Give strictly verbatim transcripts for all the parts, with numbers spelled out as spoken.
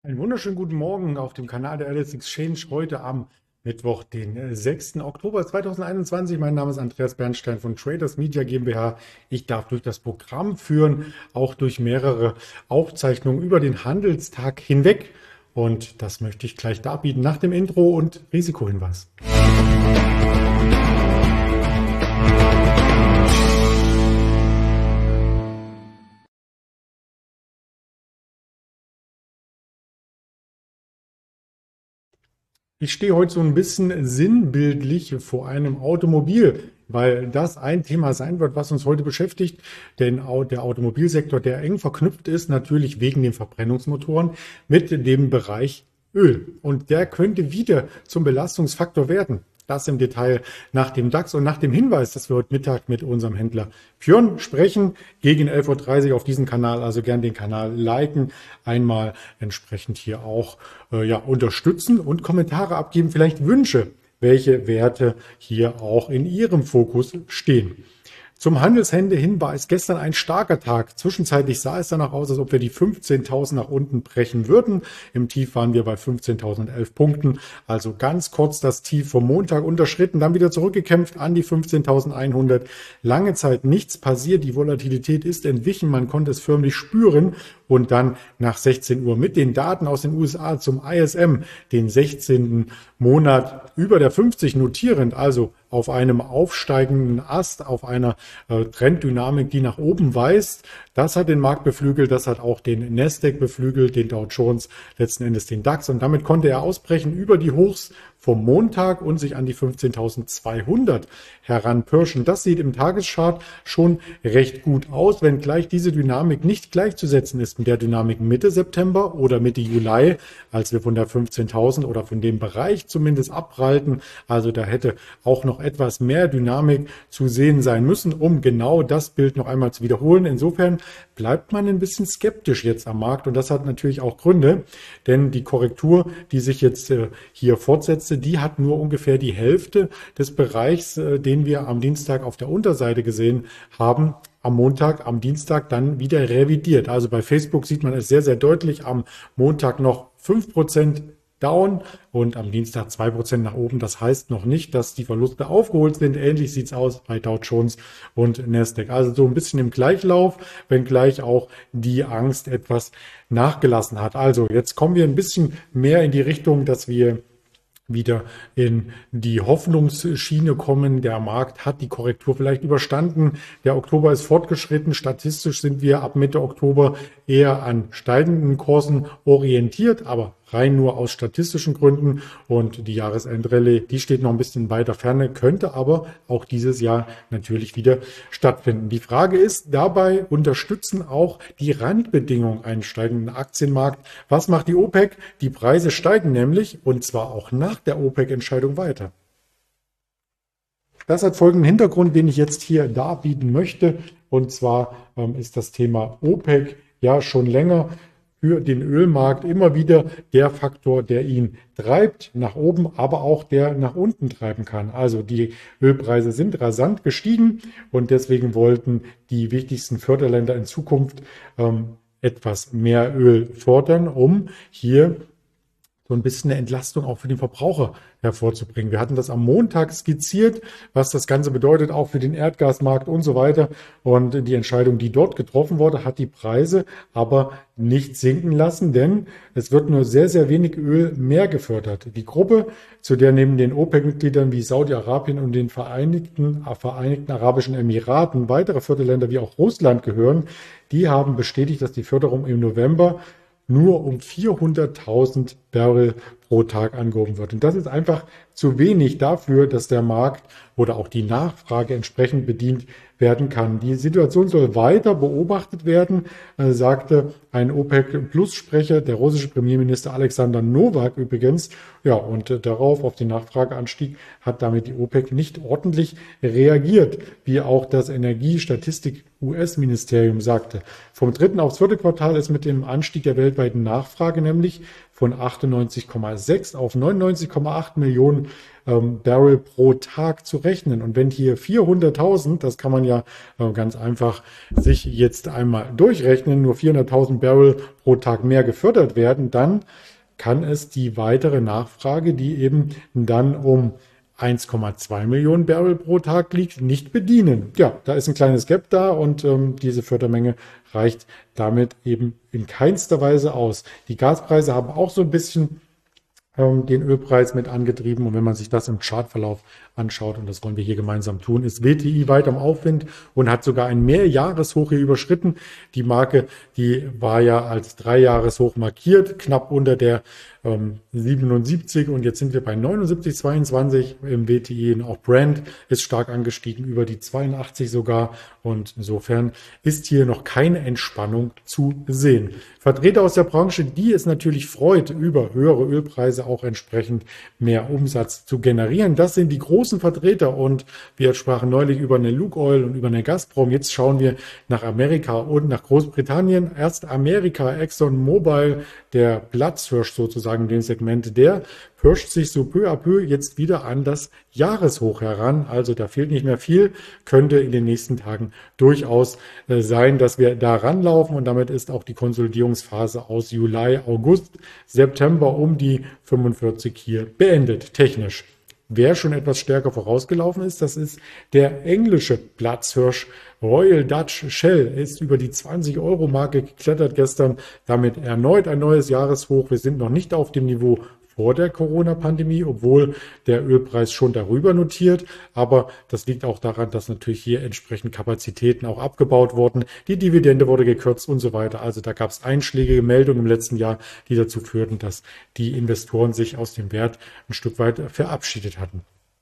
Einen wunderschönen guten Morgen auf dem Kanal der L S Exchange heute am Mittwoch, den äh, sechsten Oktober zweitausendeinundzwanzig. Mein Name ist Andreas Bernstein von Traders Media GmbH. Ich darf durch das Programm führen, auch durch mehrere Aufzeichnungen über den Handelstag hinweg. Und das möchte ich gleich darbieten nach dem Intro und Risikohinweis. Ich stehe heute so ein bisschen sinnbildlich vor einem Automobil, weil das ein Thema sein wird, was uns heute beschäftigt. Denn der Automobilsektor, der eng verknüpft ist, natürlich wegen den Verbrennungsmotoren mit dem Bereich Öl. Und der könnte wieder zum Belastungsfaktor werden. Das im Detail nach dem DAX und nach dem Hinweis, dass wir heute Mittag mit unserem Händler Björn sprechen, gegen elf Uhr dreißig auf diesem Kanal. Also gern den Kanal liken, einmal entsprechend hier auch äh, ja, unterstützen und Kommentare abgeben, vielleicht Wünsche, welche Werte hier auch in Ihrem Fokus stehen. Zum Handelsende hin war es gestern ein starker Tag. Zwischenzeitlich sah es danach aus, als ob wir die fünfzehntausend nach unten brechen würden. Im Tief waren wir bei fünfzehntausendelf Punkten. Also ganz kurz das Tief vom Montag unterschritten, dann wieder zurückgekämpft an die fünfzehntausendeinhundert. Lange Zeit nichts passiert. Die Volatilität ist entwichen. Man konnte es förmlich spüren. Und dann nach sechzehn Uhr mit den Daten aus den U S A zum I S M, den sechzehnten Monat über der fünfzig notierend, also auf einem aufsteigenden Ast, auf einer äh, Trenddynamik, die nach oben weist. Das hat den Markt beflügelt, das hat auch den Nasdaq beflügelt, den Dow Jones, letzten Endes den DAX. Und damit konnte er ausbrechen über die Hochs vom Montag und sich an die fünfzehntausendzweihundert heranpirschen. Das sieht im Tageschart schon recht gut aus, wenngleich diese Dynamik nicht gleichzusetzen ist mit der Dynamik Mitte September oder Mitte Juli, als wir von der fünfzehntausend oder von dem Bereich zumindest abprallten. Also da hätte auch noch etwas mehr Dynamik zu sehen sein müssen, um genau das Bild noch einmal zu wiederholen. Insofern bleibt man ein bisschen skeptisch jetzt am Markt und das hat natürlich auch Gründe, denn die Korrektur, die sich jetzt äh, hier fortsetzt, die hat nur ungefähr die Hälfte des Bereichs, äh, den wir am Dienstag auf der Unterseite gesehen haben, am Montag, am Dienstag dann wieder revidiert. Also bei Facebook sieht man es sehr, sehr deutlich. Am Montag noch fünf Prozent down und am Dienstag zwei Prozent nach oben. Das heißt noch nicht, dass die Verluste aufgeholt sind. Ähnlich sieht es aus bei Dow Jones und Nasdaq. Also so ein bisschen im Gleichlauf, wenngleich auch die Angst etwas nachgelassen hat. Also jetzt kommen wir ein bisschen mehr in die Richtung, dass wir wieder in die Hoffnungsschiene kommen. Der Markt hat die Korrektur vielleicht überstanden. Der Oktober ist fortgeschritten. Statistisch sind wir ab Mitte Oktober eher an steigenden Kursen orientiert, aber rein nur aus statistischen Gründen. Und die Jahresendrallye, die steht noch ein bisschen weiter ferne, könnte aber auch dieses Jahr natürlich wieder stattfinden. Die Frage ist, dabei unterstützen auch die Randbedingungen einen steigenden Aktienmarkt. Was macht die OPEC? Die Preise steigen nämlich, und zwar auch nach der OPEC-Entscheidung weiter. Das hat folgenden Hintergrund, den ich jetzt hier darbieten möchte. Und zwar ähm, ist das Thema OPEC ja schon länger für den Ölmarkt immer wieder der Faktor, der ihn treibt nach oben, aber auch der nach unten treiben kann. Also die Ölpreise sind rasant gestiegen und deswegen wollten die wichtigsten Förderländer in Zukunft ähm, etwas mehr Öl fordern, um hier so ein bisschen eine Entlastung auch für den Verbraucher hervorzubringen. Wir hatten das am Montag skizziert, was das Ganze bedeutet, auch für den Erdgasmarkt und so weiter. Und die Entscheidung, die dort getroffen wurde, hat die Preise aber nicht sinken lassen, denn es wird nur sehr, sehr wenig Öl mehr gefördert. Die Gruppe, zu der neben den OPEC-Mitgliedern wie Saudi-Arabien und den Vereinigten, Vereinigten Arabischen Emiraten weitere Förderländer wie auch Russland gehören, die haben bestätigt, dass die Förderung im November nur um vierhunderttausend Barrel pro Tag angehoben wird. Und das ist einfach zu wenig dafür, dass der Markt oder auch die Nachfrage entsprechend bedient werden kann. Die Situation soll weiter beobachtet werden, äh, sagte ein OPEC-Plus-Sprecher, der russische Premierminister Alexander Nowak übrigens. Ja, und äh, darauf, auf den Nachfrageanstieg, hat damit die OPEC nicht ordentlich reagiert, wie auch das Energiestatistik-U S-Ministerium sagte. Vom dritten aufs vierte Quartal ist mit dem Anstieg der weltweiten Nachfrage nämlich von achtundneunzig Komma sechs auf neunundneunzig Komma acht Millionen ähm, Barrel pro Tag zu rechnen. Und wenn hier vierhunderttausend, das kann man ja äh, ganz einfach sich jetzt einmal durchrechnen, nur vierhunderttausend Barrel pro Tag mehr gefördert werden, dann kann es die weitere Nachfrage, die eben dann um eins Komma zwei Millionen Barrel pro Tag liegt, nicht bedienen. Ja, da ist ein kleines Gap da und ähm, diese Fördermenge reicht damit eben in keinster Weise aus. Die Gaspreise haben auch so ein bisschen ähm, den Ölpreis mit angetrieben und wenn man sich das im Chartverlauf anschaut, und das wollen wir hier gemeinsam tun, ist W T I weit am Aufwind und hat sogar ein Mehrjahreshoch hier überschritten. Die Marke, die war ja als Dreijahreshoch markiert, knapp unter der ähm, siebenundsiebzig und jetzt sind wir bei neunundsiebzig Komma zweiundzwanzig im W T I. Und auch Brent ist stark angestiegen, über die zweiundachtzig sogar, und insofern ist hier noch keine Entspannung zu sehen. Vertreter aus der Branche, die es natürlich freut, über höhere Ölpreise auch entsprechend mehr Umsatz zu generieren, das sind die großen Vertreter, und wir sprachen neulich über eine Lukoil und über eine Gazprom. Jetzt schauen wir nach Amerika und nach Großbritannien. Erst Amerika, ExxonMobil, der Platzhirsch sozusagen in dem Segment, der pirscht sich so peu à peu jetzt wieder an das Jahreshoch heran. Also da fehlt nicht mehr viel, könnte in den nächsten Tagen durchaus äh, sein, dass wir da ranlaufen, und damit ist auch die Konsolidierungsphase aus Juli, August, September um die fünfundvierzig hier beendet, technisch. Wer schon etwas stärker vorausgelaufen ist, das ist der englische Platzhirsch Royal Dutch Shell. Ist über die zwanzig Euro Marke geklettert gestern, damit erneut ein neues Jahreshoch. Wir sind noch nicht auf dem Niveau vor der Corona-Pandemie, obwohl der Ölpreis schon darüber notiert. Aber das liegt auch daran, dass natürlich hier entsprechend Kapazitäten auch abgebaut wurden. Die Dividende wurde gekürzt und so weiter. Also da gab es einschlägige Meldungen im letzten Jahr, die dazu führten, dass die Investoren sich aus dem Wert ein Stück weit verabschiedet hatten.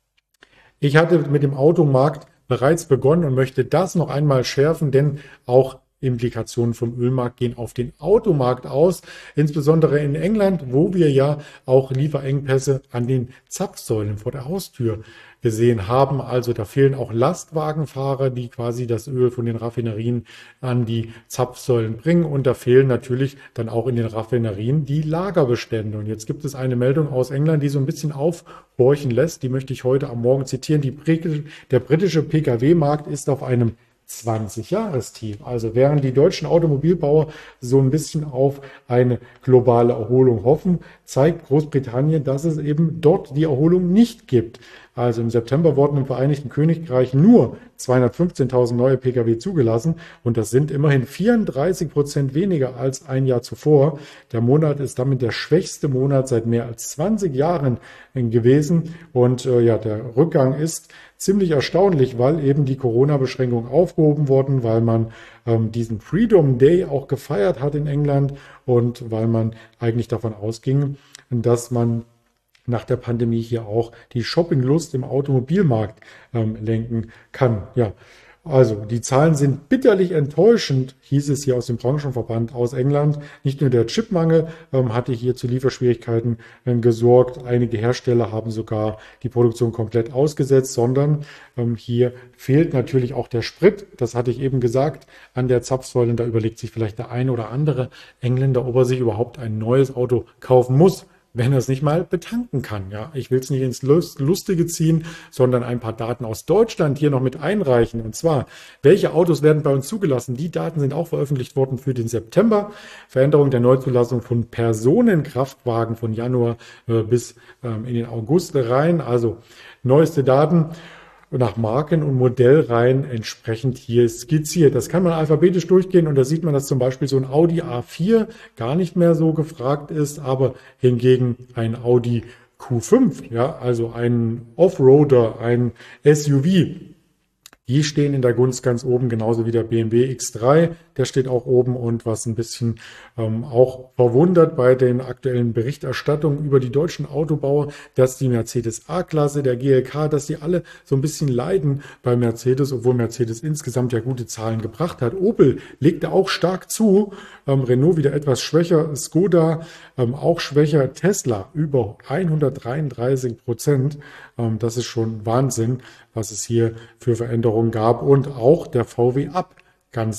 Ich hatte mit dem Automarkt bereits begonnen und möchte das noch einmal schärfen, denn auch Implikationen vom Ölmarkt gehen auf den Automarkt aus, insbesondere in England, wo wir ja auch Lieferengpässe an den Zapfsäulen vor der Haustür gesehen haben. Also da fehlen auch Lastwagenfahrer, die quasi das Öl von den Raffinerien an die Zapfsäulen bringen. Und da fehlen natürlich dann auch in den Raffinerien die Lagerbestände. Und jetzt gibt es eine Meldung aus England, die so ein bisschen aufhorchen lässt. Die möchte ich heute am Morgen zitieren. Die, der britische P K W-Markt ist auf einem zwanzig-Jahrestief. Also während die deutschen Automobilbauer so ein bisschen auf eine globale Erholung hoffen, zeigt Großbritannien, dass es eben dort die Erholung nicht gibt. Also im September wurden im Vereinigten Königreich nur zweihundertfünfzehntausend neue P K W zugelassen und das sind immerhin vierunddreißig Prozent weniger als ein Jahr zuvor. Der Monat ist damit der schwächste Monat seit mehr als zwanzig Jahren gewesen und äh, ja, der Rückgang ist ziemlich erstaunlich, weil eben die Corona-Beschränkungen aufgehoben wurden, weil man ähm, diesen Freedom Day auch gefeiert hat in England und weil man eigentlich davon ausging, dass man nach der Pandemie hier auch die Shoppinglust im Automobilmarkt ähm, lenken kann. Ja, also die Zahlen sind bitterlich enttäuschend, hieß es hier aus dem Branchenverband aus England. Nicht nur der Chipmangel ähm, hatte hier zu Lieferschwierigkeiten äh, gesorgt. Einige Hersteller haben sogar die Produktion komplett ausgesetzt, sondern ähm, hier fehlt natürlich auch der Sprit. Das hatte ich eben gesagt an der Zapfsäule. Da überlegt sich vielleicht der eine oder andere Engländer, ob er sich überhaupt ein neues Auto kaufen muss, wenn er es nicht mal betanken kann. Ja, ich will es nicht ins Lustige ziehen, sondern ein paar Daten aus Deutschland hier noch mit einreichen. Und zwar, welche Autos werden bei uns zugelassen? Die Daten sind auch veröffentlicht worden für den September. Veränderung der Neuzulassung von Personenkraftwagen von Januar äh, bis ähm, in den August rein. Also neueste Daten nach Marken- und Modellreihen entsprechend hier skizziert. Das kann man alphabetisch durchgehen und da sieht man, dass zum Beispiel so ein Audi A vier gar nicht mehr so gefragt ist, aber hingegen ein Audi Q fünf, ja, also ein Offroader, ein S U V, die stehen in der Gunst ganz oben, genauso wie der B M W X drei, der steht auch oben. Und was ein bisschen ähm, auch verwundert bei den aktuellen Berichterstattungen über die deutschen Autobauer, dass die Mercedes A-Klasse, der G L K, dass die alle so ein bisschen leiden bei Mercedes, obwohl Mercedes insgesamt ja gute Zahlen gebracht hat. Opel legte auch stark zu, ähm, Renault wieder etwas schwächer, Skoda ähm, auch schwächer, Tesla über hundertdreiunddreißig Prozent. Ähm, das ist schon Wahnsinn, was es hier für Veränderungen gab, und auch der V W Up ganz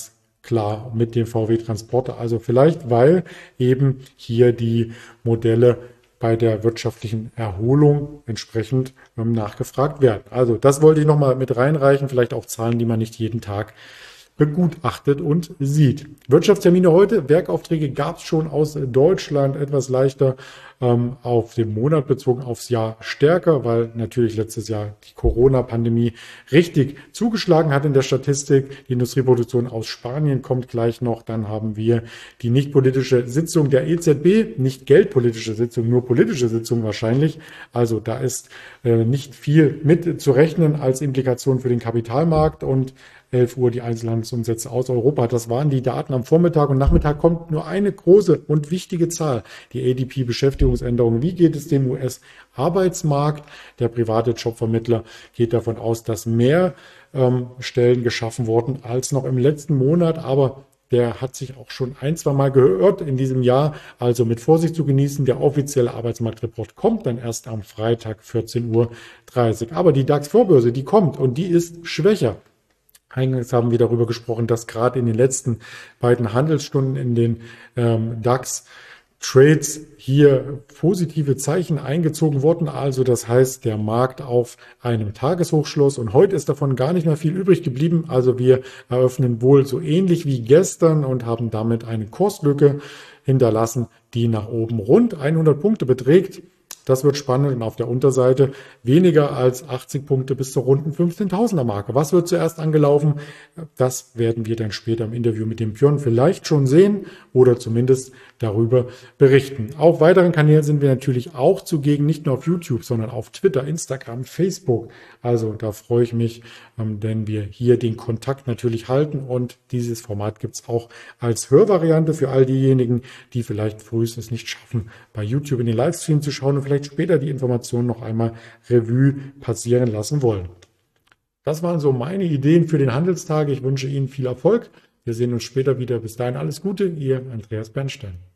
klar mit dem V W Transporter. Also vielleicht, weil eben hier die Modelle bei der wirtschaftlichen Erholung entsprechend ähm, nachgefragt werden. Also das wollte ich nochmal mit reinreichen, vielleicht auch Zahlen, die man nicht jeden Tag begutachtet und sieht. Wirtschaftstermine heute, Werkaufträge gab es schon aus Deutschland, etwas leichter ähm, auf den Monat bezogen, aufs Jahr stärker, weil natürlich letztes Jahr die Corona-Pandemie richtig zugeschlagen hat in der Statistik. Die Industrieproduktion aus Spanien kommt gleich noch. Dann haben wir die nicht politische Sitzung der E Z B, nicht geldpolitische Sitzung, nur politische Sitzung wahrscheinlich. Also da ist äh, nicht viel mit zu rechnen als Implikation für den Kapitalmarkt und elf Uhr die Einzelhandelsumsätze aus Europa. Das waren die Daten am Vormittag und Nachmittag kommt nur eine große und wichtige Zahl, die A D P-Beschäftigungsänderung. Wie geht es dem U S-Arbeitsmarkt? Der private Jobvermittler geht davon aus, dass mehr ähm, Stellen geschaffen wurden als noch im letzten Monat, aber der hat sich auch schon ein, zwei Mal gehört in diesem Jahr, also mit Vorsicht zu genießen. Der offizielle Arbeitsmarktreport kommt dann erst am Freitag vierzehn Uhr dreißig. Aber die DAX-Vorbörse, die kommt und die ist schwächer. Eingangs haben wir darüber gesprochen, dass gerade in den letzten beiden Handelsstunden in den ähm, DAX-Trades hier positive Zeichen eingezogen wurden. Also das heißt, der Markt auf einem Tageshochschluss und heute ist davon gar nicht mehr viel übrig geblieben. Also wir eröffnen wohl so ähnlich wie gestern und haben damit eine Kurslücke hinterlassen, die nach oben rund hundert Punkte beträgt. Das wird spannend und auf der Unterseite weniger als achtzig Punkte bis zur runden fünfzehntausender Marke. Was wird zuerst angelaufen? Das werden wir dann später im Interview mit dem Björn vielleicht schon sehen oder zumindest darüber berichten. Auf weiteren Kanälen sind wir natürlich auch zugegen, nicht nur auf YouTube, sondern auf Twitter, Instagram, Facebook. Also da freue ich mich, denn wir hier den Kontakt natürlich halten und dieses Format gibt es auch als Hörvariante für all diejenigen, die vielleicht frühestens es nicht schaffen, bei YouTube in den Livestream zu schauen und vielleicht später die Informationen noch einmal Revue passieren lassen wollen. Das waren so meine Ideen für den Handelstag. Ich wünsche Ihnen viel Erfolg. Wir sehen uns später wieder. Bis dahin alles Gute. Ihr Andreas Bernstein.